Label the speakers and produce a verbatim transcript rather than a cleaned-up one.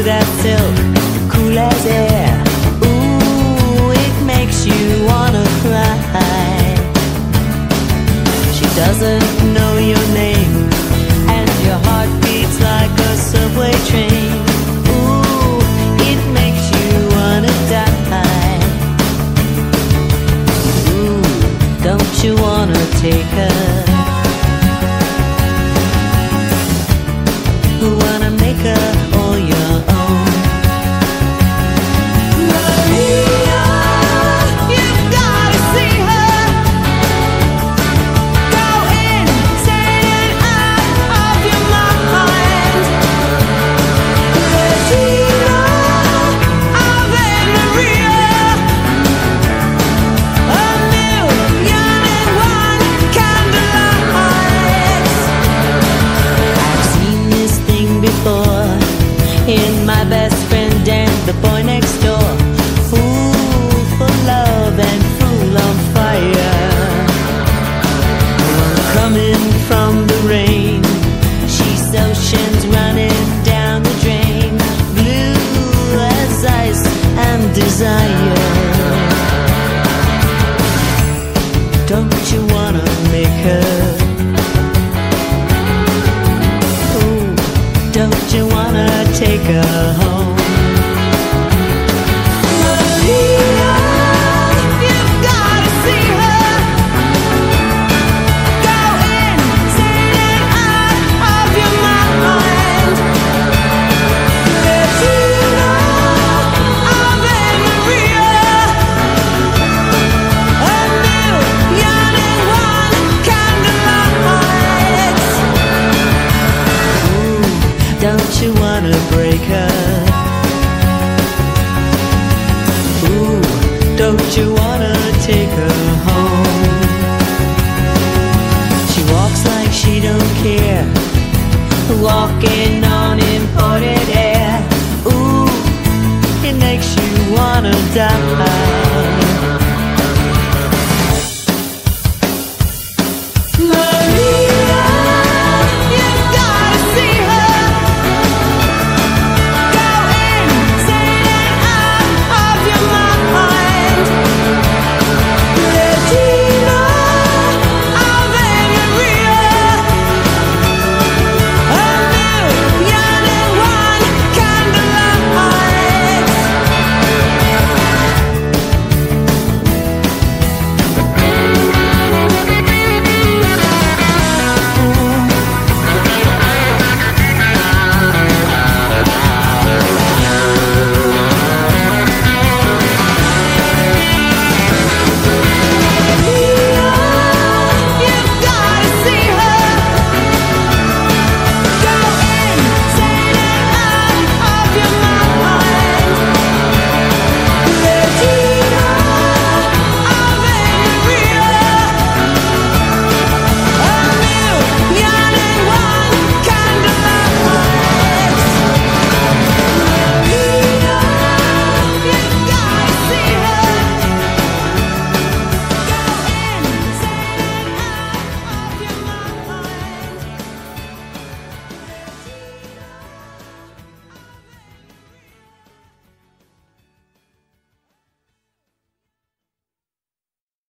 Speaker 1: smooth as silk, cool as air. Ooh, it makes you wanna cry. She doesn't know your name, and your heart beats like a subway train. Ooh, it makes you wanna die. Ooh, don't you wanna take her? Who wanna make her all your own? Maria, you've gotta see her. Go insane out of your mind. Regina, Ave Maria, a million and one candlelights. I've seen this thing before in my best friend and the boy next door. Fool for love and fool on fire. Coming from the rain, she's oceans running down the drain. Blue as ice and desire. Don't you wanna make her? Ooh, don't you wanna take her home? Maria, you've gotta see her. Go insane out of your mind. Regina, Ave Maria, a million and one candlelights. Ooh, don't you wanna break her? Ooh, don't you wanna take her home? She walks like she don't care, walking on imported air. Ooh, it makes you wanna die.